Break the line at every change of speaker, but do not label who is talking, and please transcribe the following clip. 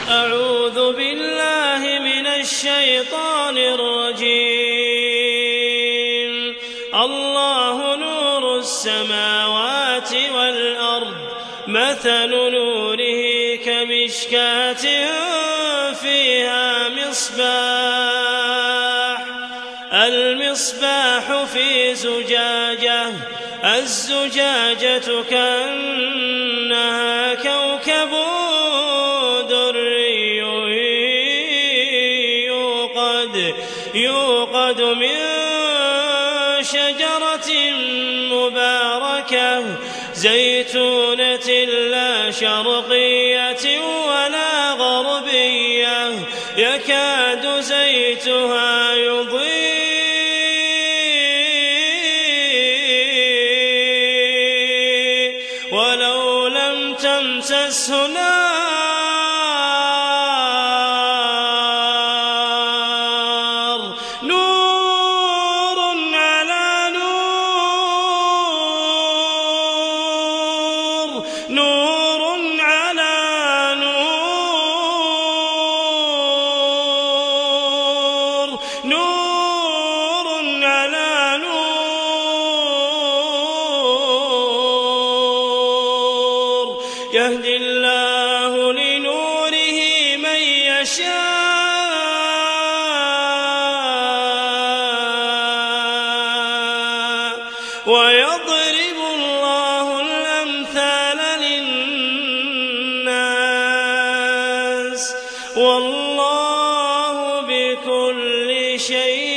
أعوذ بالله من الشيطان الرجيم. الله نور السماوات والأرض، مثل نوره كمشكاة فيها المصباح في زجاجة، الزجاجة كأنها كوكب دري يوقد من شجرة مباركة زيتونة لا شرقية ولا غربية، يكاد زيتها يضيء ولو لم تمسسه نار، نور على نور، نور على نور، نور على نور، يهدي الله لنوره من يشاء، ويضرب الله الأمثال للناس، والله بكل شيء